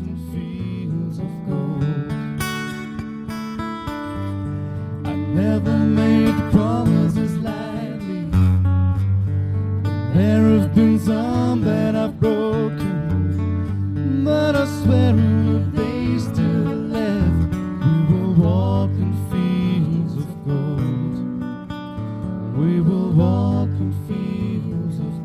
in fields of gold. I never make promises lightly. There have been some that I've broken, but I swear in the days still left, we will walk in fields of gold. We will walk in fields of gold.